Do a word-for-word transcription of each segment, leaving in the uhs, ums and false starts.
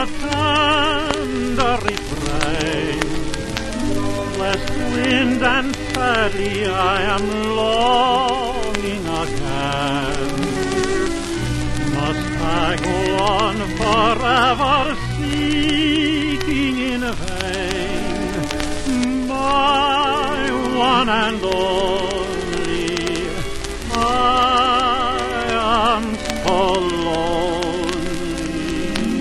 a tender refrain. West wind and sadly I am longing again. Must I go on forever seeking in vain my one and only? I am so lonely.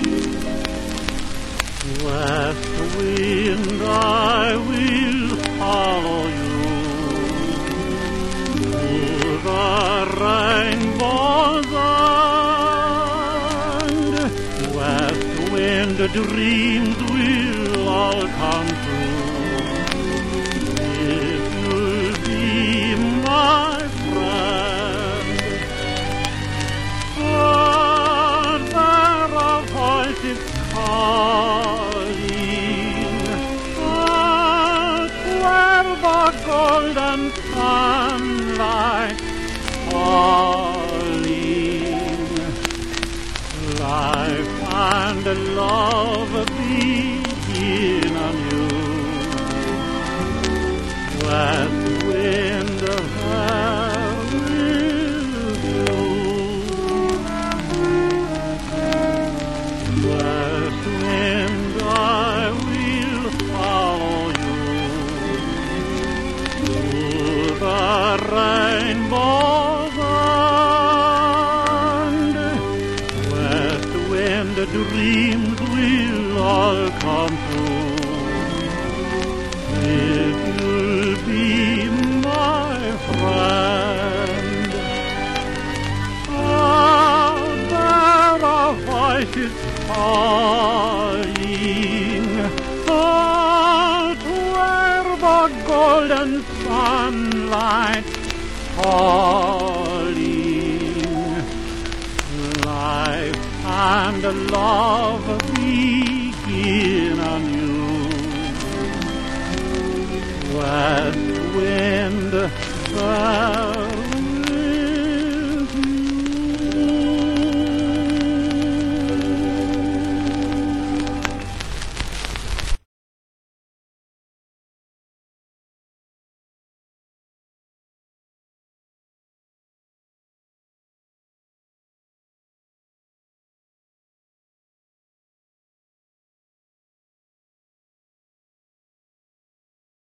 West wind, I will follow you to the rainbow's end. West wind, dreams will all come true if you'll be my friend. For there are voices calling out where the golden sunlight falling. Life and love begin anew. West wind, where will you? West wind, I will follow you to the rainbow's end. West wind, dreams will all come true if you'll be my friend. Out there are voices calling out where the golden sunlight falling. Life and love begin anew. West wind, where